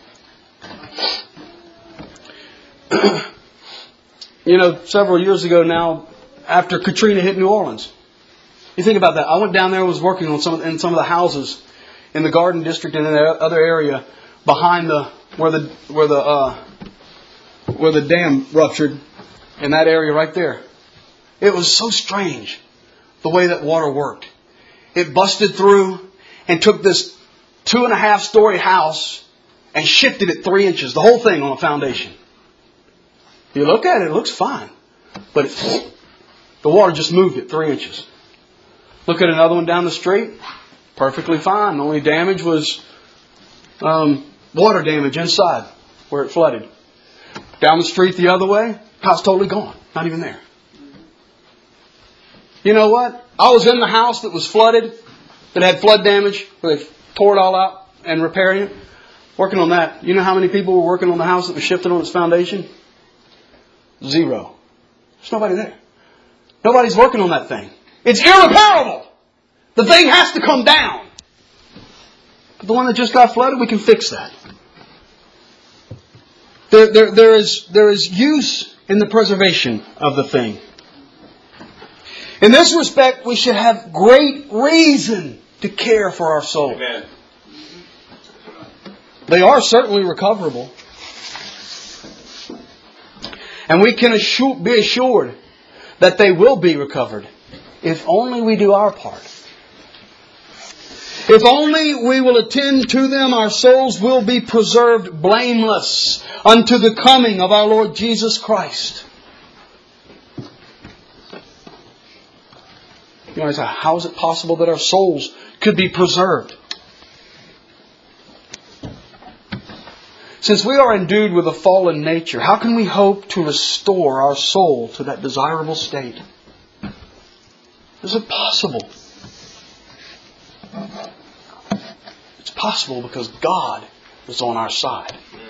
Several years ago now, after Katrina hit New Orleans, you think about that. I went down there and was working on some of the houses in the Garden District and in the other area behind where the dam ruptured, in that area right there. It was so strange the way that water worked. It busted through and took this 2.5-story house and shifted it 3 inches, the whole thing on a foundation. You look at it, it looks fine. But the water just moved it 3 inches. Look at another one down the street, perfectly fine. The only damage was water damage inside where it flooded. Down the street the other way, house totally gone. Not even there. You know what? I was in the house that was flooded, that had flood damage, where they tore it all out and repairing it. Working on that. You know how many people were working on the house that was shifted on its foundation? 0. There's nobody there. Nobody's working on that thing. It's irreparable. The thing has to come down. But the one that just got flooded, we can fix that. There is use in the preservation of the thing. In this respect, we should have great reason to care for our soul. Amen. They are certainly recoverable. And we can be assured that they will be recovered if only we do our part. If only we will attend to them, our souls will be preserved blameless unto the coming of our Lord Jesus Christ. You know, how is it possible that our souls could be preserved? Since we are endued with a fallen nature, how can we hope to restore our soul to that desirable state? Is it possible? It's possible because God is on our side.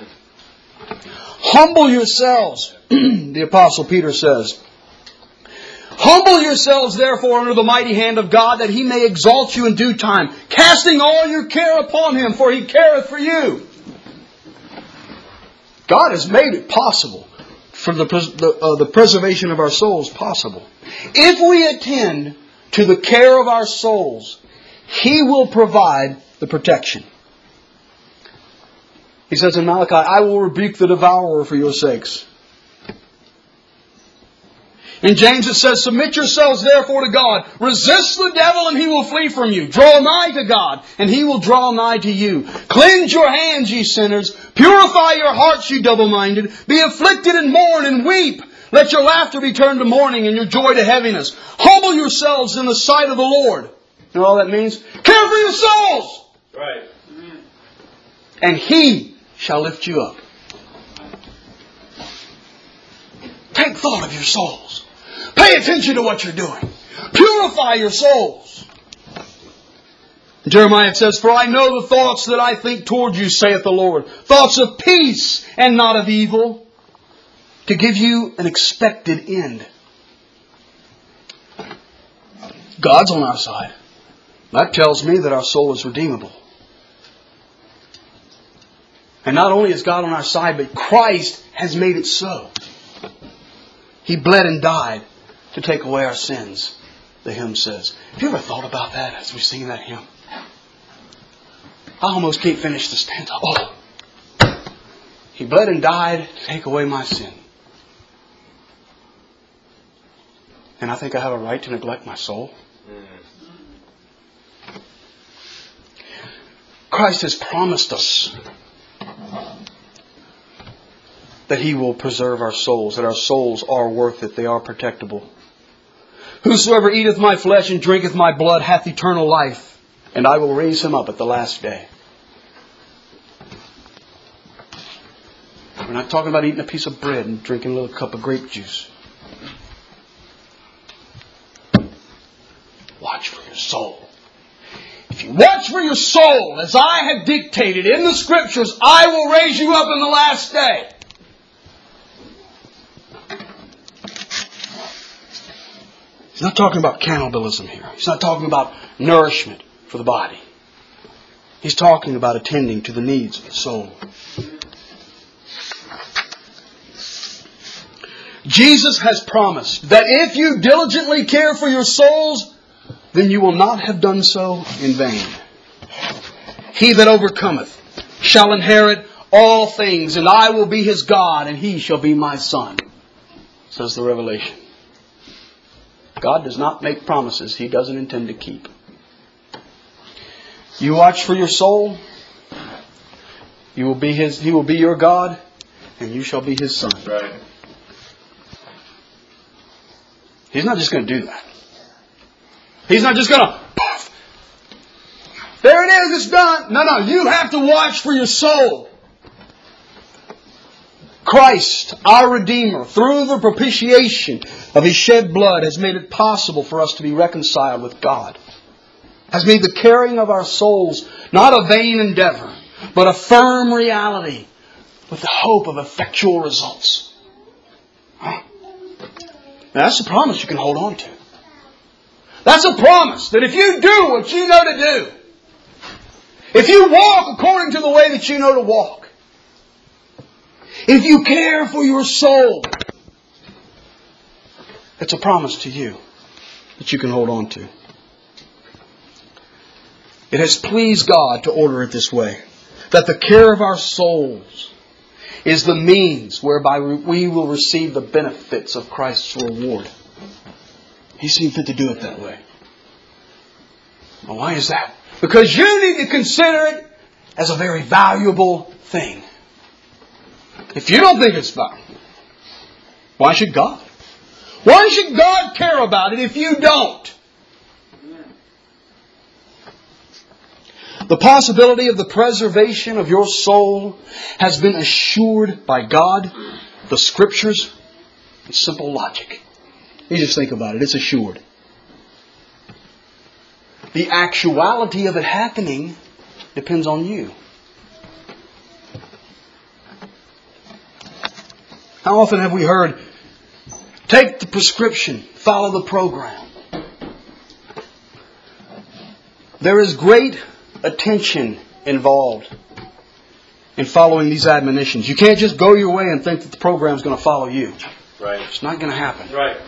Humble yourselves, the Apostle Peter says. Humble yourselves, therefore, under the mighty hand of God, that He may exalt you in due time, casting all your care upon Him, for He careth for you. God has made it possible for the preservation of our souls possible. If we attend to the care of our souls, He will provide the protection. He says in Malachi, I will rebuke the devourer for your sakes. In James it says, submit yourselves therefore to God. Resist the devil and he will flee from you. Draw nigh to God and He will draw nigh to you. Cleanse your hands, ye sinners. Purify your hearts, ye double-minded. Be afflicted and mourn and weep. Let your laughter be turned to mourning and your joy to heaviness. Humble yourselves in the sight of the Lord. You know all that means? Care for your souls. Right. And He shall lift you up. Take thought of your souls. Pay attention to what you're doing. Purify your souls. Jeremiah says, for I know the thoughts that I think toward you, saith the Lord. Thoughts of peace and not of evil, to give you an expected end. God's on our side. That tells me that our soul is redeemable. And not only is God on our side, but Christ has made it so. He bled and died to take away our sins, the hymn says. Have you ever thought about that as we sing that hymn? I almost can't finish the stanza. Oh, He bled and died to take away my sin. And I think I have a right to neglect my soul. Christ has promised us that He will preserve our souls, that our souls are worth it, they are protectable. Whosoever eateth my flesh and drinketh my blood hath eternal life, and I will raise him up at the last day. We're not talking about eating a piece of bread and drinking a little cup of grape juice. Watch for your soul. If you watch for your soul, as I have dictated in the Scriptures, I will raise you up in the last day. He's not talking about cannibalism here. He's not talking about nourishment for the body. He's talking about attending to the needs of the soul. Jesus has promised that if you diligently care for your souls, then you will not have done so in vain. He that overcometh shall inherit all things, and I will be his God, and he shall be my son, says the Revelation. God does not make promises He doesn't intend to keep. You watch for your soul, He will be your God, and you shall be His son. Right. He's not just going to do that. He's not just going to, poof, there it is, it's done. No, you have to watch for your soul. Christ, our Redeemer, through the propitiation of His shed blood, has made it possible for us to be reconciled with God. Has made the caring of our souls not a vain endeavor, but a firm reality with the hope of effectual results. Now, that's a promise you can hold on to. That's a promise that if you do what you know to do, if you walk according to the way that you know to walk, if you care for your soul, it's a promise to you that you can hold on to. It has pleased God to order it this way, that the care of our souls is the means whereby we will receive the benefits of Christ's reward. He seemed fit to do it that way. Well, why is that? Because you need to consider it as a very valuable thing. If you don't think it's valuable, why should God? Why should God care about it if you don't? The possibility of the preservation of your soul has been assured by God, the Scriptures, and simple logic. You just think about it. It's assured. The actuality of it happening depends on you. How often have we heard, take the prescription, follow the program? There is great attention involved in following these admonitions. You can't just go your way and think that the program is going to follow you. Right. It's not going to happen. Right.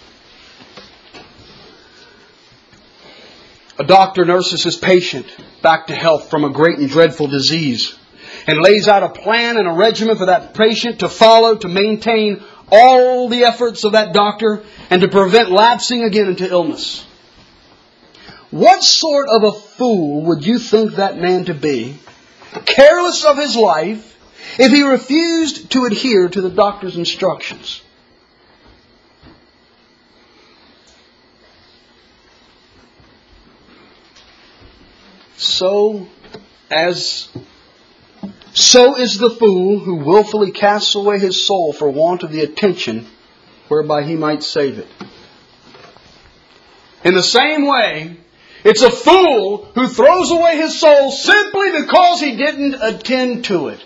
A doctor nurses his patient back to health from a great and dreadful disease, and lays out a plan and a regimen for that patient to follow to maintain all the efforts of that doctor and to prevent lapsing again into illness. What sort of a fool would you think that man to be, careless of his life, if he refused to adhere to the doctor's instructions? So is the fool who willfully casts away his soul for want of the attention whereby he might save it. In the same way, it's a fool who throws away his soul simply because he didn't attend to it.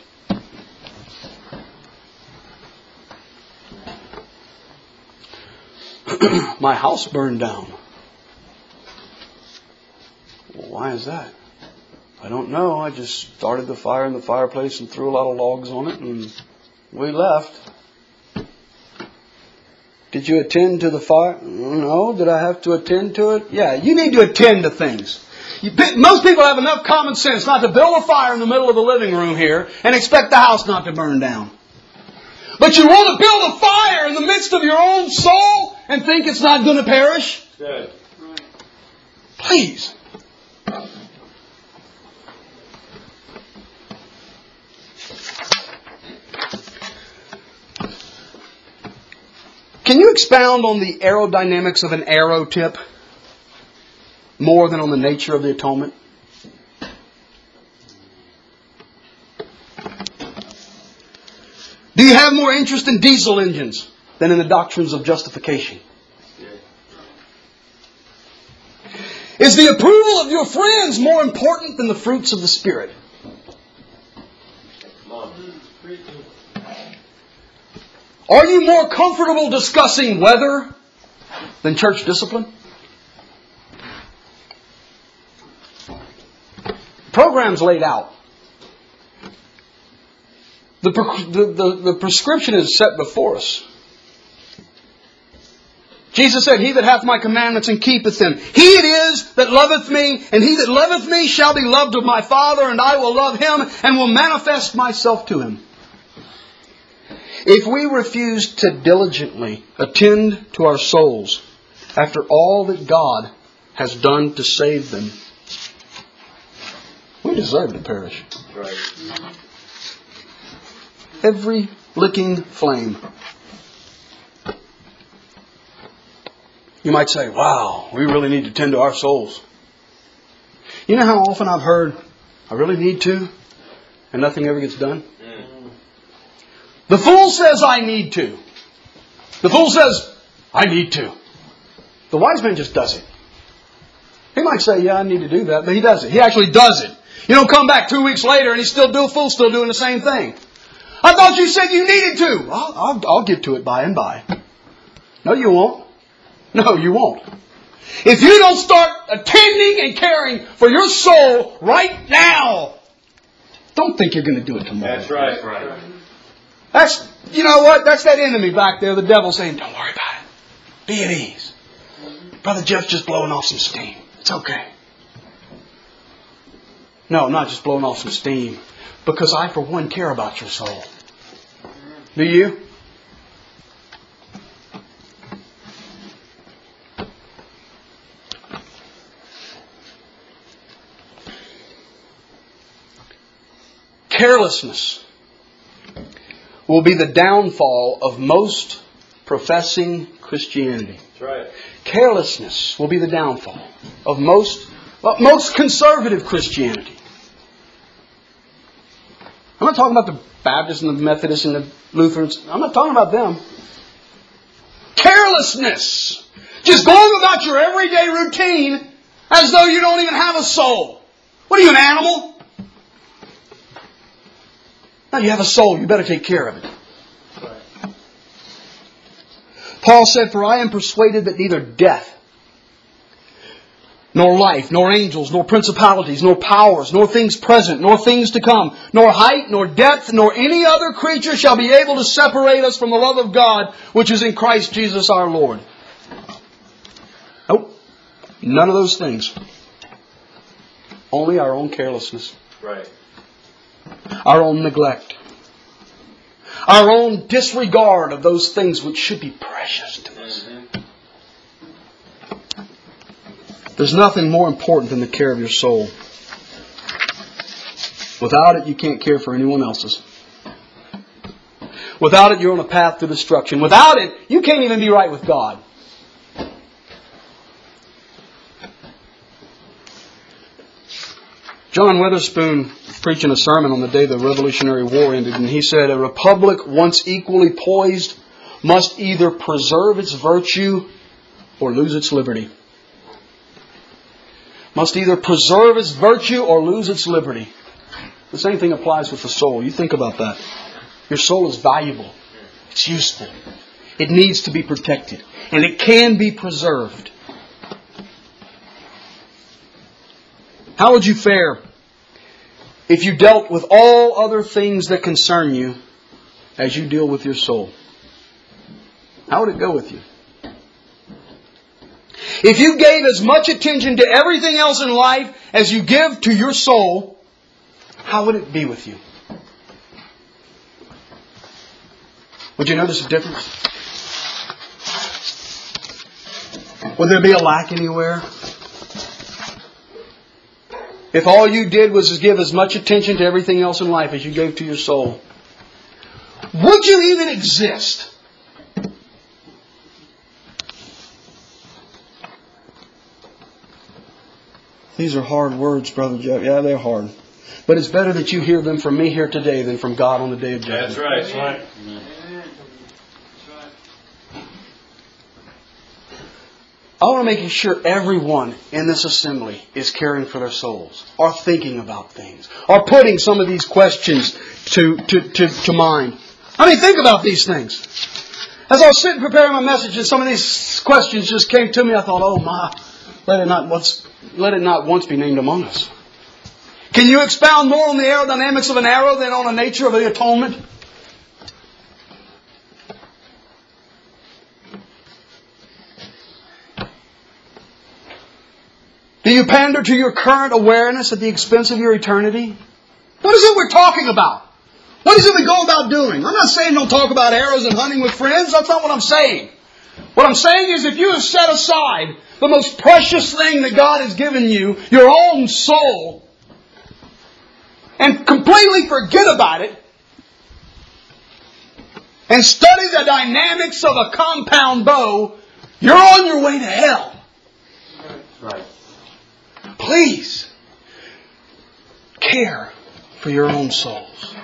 My house burned down. Well, why is that? I don't know. I just started the fire in the fireplace and threw a lot of logs on it and we left. Did you attend to the fire? No. Did I have to attend to it? Yeah, you need to attend to things. Most people have enough common sense not to build a fire in the middle of the living room here and expect the house not to burn down. But you want to build a fire in the midst of your own soul and think it's not going to perish? Good. Please. Can you expound on the aerodynamics of an arrow tip more than on the nature of the atonement? Do you have more interest in diesel engines than in the doctrines of justification? Is the approval of your friends more important than the fruits of the Spirit? Are you more comfortable discussing weather than church discipline? Program's laid out. The prescription is set before us. Jesus said, He that hath my commandments and keepeth them, he it is that loveth me, and he that loveth me shall be loved of my Father, and I will love him, and will manifest myself to him. If we refuse to diligently attend to our souls after all that God has done to save them, we deserve to perish. Right. Every licking flame. You might say, wow, we really need to tend to our souls. You know how often I've heard, I really need to, and nothing ever gets done? The fool says, I need to. The fool says, I need to. The wise man just does it. He might say, yeah, I need to do that, but he does it. He actually does it. You don't come back 2 weeks later and he's still doing the same thing. I thought you said you needed to. I'll get to it by and by. No, you won't. No, you won't. If you don't start attending and caring for your soul right now, don't think you're going to do it tomorrow. That's right. That's right. That's, you know what? That's that enemy back there, the devil saying, don't worry about it. Be at ease. Brother Jeff's just blowing off some steam. It's okay. No, I'm not just blowing off some steam. Because I, for one, care about your soul. Do you? Carelessness will be the downfall of most professing Christianity. That's right. Carelessness will be the downfall of most conservative Christianity. I'm not talking about the Baptists and the Methodists and the Lutherans. I'm not talking about them. Carelessness. Just going about your everyday routine as though you don't even have a soul. What are you, an animal? No, you have a soul. You better take care of it. Paul said, for I am persuaded that neither death, nor life, nor angels, nor principalities, nor powers, nor things present, nor things to come, nor height, nor depth, nor any other creature shall be able to separate us from the love of God, which is in Christ Jesus our Lord. Nope. None of those things. Only our own carelessness. Right. Our own neglect. Our own disregard of those things which should be precious to us. There's nothing more important than the care of your soul. Without it, you can't care for anyone else's. Without it, you're on a path to destruction. Without it, you can't even be right with God. John Witherspoon preaching a sermon on the day the Revolutionary War ended, and he said, a republic once equally poised must either preserve its virtue or lose its liberty. Must either preserve its virtue or lose its liberty. The same thing applies with the soul. You think about that. Your soul is valuable. It's useful. It needs to be protected. And it can be preserved. How would you fare if you dealt with all other things that concern you as you deal with your soul? How would it go with you? If you gave as much attention to everything else in life as you give to your soul, how would it be with you? Would you notice a difference? Would there be a lack anywhere? If all you did was give as much attention to everything else in life as you gave to your soul, would you even exist? These are hard words, Brother Jeff. Yeah, they're hard. But it's better that you hear them from me here today than from God on the day of judgment. That's right. That's right. I want to we're making sure everyone in this assembly is caring for their souls, are thinking about things, are putting some of these questions to mind. I mean, think about these things. As I was sitting preparing my message and some of these questions just came to me, I thought, oh my, let it not once be named among us. Can you expound more on the aerodynamics of an arrow than on the nature of the atonement? Do you pander to your current awareness at the expense of your eternity? What is it we're talking about? What is it we go about doing? I'm not saying don't talk about arrows and hunting with friends. That's not what I'm saying. What I'm saying is if you have set aside the most precious thing that God has given you, your own soul, and completely forget about it, and study the dynamics of a compound bow, you're on your way to hell. Right. Please, care for your own souls.